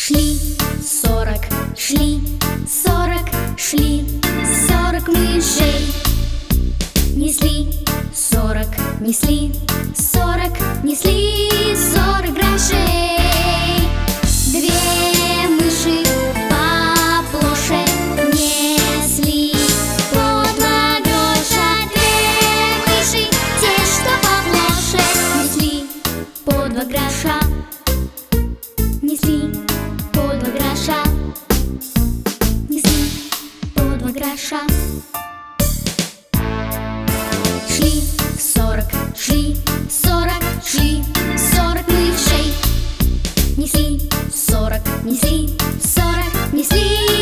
Шли 40, шли 40, шли 40 мышей. Несли 40, несли 40, несли 40 грошей. Две мыши поплоше несли по 2 гроша. Две мыши, те, что поплоше, несли по 2 гроша. Несли по 2 гроша. Несли по 2 гроша. Шли 40, шли 40, шли 40 мышей. Несли 40, несли 40, несли